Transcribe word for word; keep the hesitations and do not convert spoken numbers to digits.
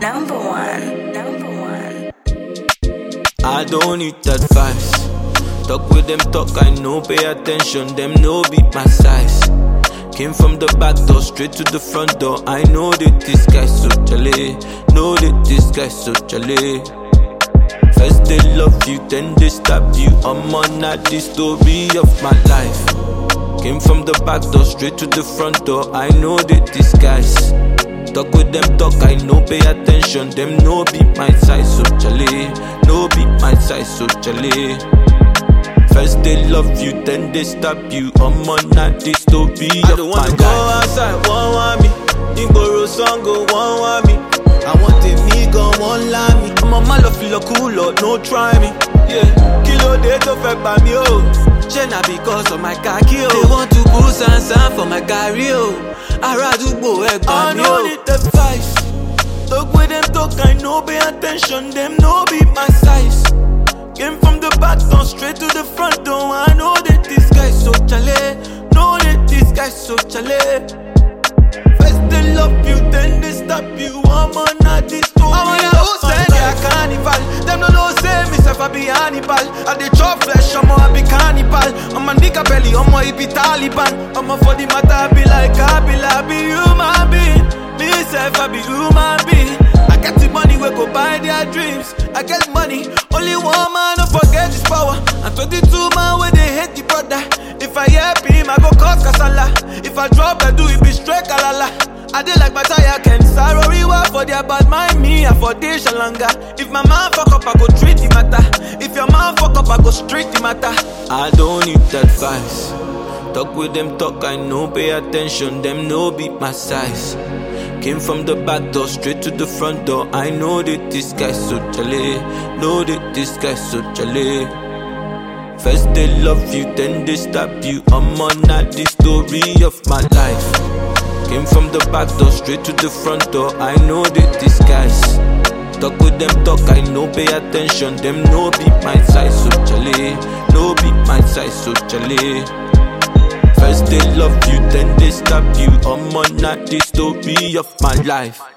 Number one. Number one. I don't need advice. Talk with them, talk, I know, pay attention. Them no be my size. Came from the back door, straight to the front door. I know that this guy's so jolly. Know that this guy's so jolly. First they love you, then they stab you. I'm on at the story of my life. Came from the back door, straight to the front door. I know that this guy's. Talk with them, talk, I know, pay attention. Them no be my size, so jolly. No be my size, so jolly. First they love you, then they stab you. I'm on at the story I of don't my wanna go life. outside, one want me. Igboro song go one want me. I want it, me gon' one lie me. I'm on my love, feel cool, Lord, no try me. Yeah, kilo day to fek by me, oh. Shena because of my khaki, oh. They want to pull sand sand for my carry, oh. Aradubo, egg I by me, know oh. need advice. Talk with them, talk, I know, pay attention. Them no be my size. Came from the back door, straight to the front door. I know that this guy's so chale. Know that this guy's so chale. First they love you, then they stop you. I'm on a this story. I'm on a who say they a carnival. Them no know say myself I be Hannibal. I dey chop flesh, I'm a be cannibal. I'm a nigga belly, I'm a be Taliban. I'm a for the matter, I be like Kabila. I be human being, myself I be human being. I get the money, we go buy their dreams. I get money, only one man, don't forget his power. And twenty-two man where they hate the brother. If I help him, I go cause kasala. If I drop, I do it be straight kalala. I did like Bataya Ken Sorry, what for their bad mind me, I for this longer. If my man fuck up, I go treat the matter. If your man fuck up, I go straight the matter. I don't need advice. Talk with them, talk, I know, pay attention. Them no be my size. Came from the back door, straight to the front door. I know that this guy's so jolly. Know that this guy's so jolly. First they love you, then they stab you. I'm on at the story of my life. Came from the back door, straight to the front door. I know that this guy's. Talk with them, talk, I know, pay attention. Them no be my size, so jolly. No be my size, so jolly. First they love you, then they stab you. I'm on at the story of my life.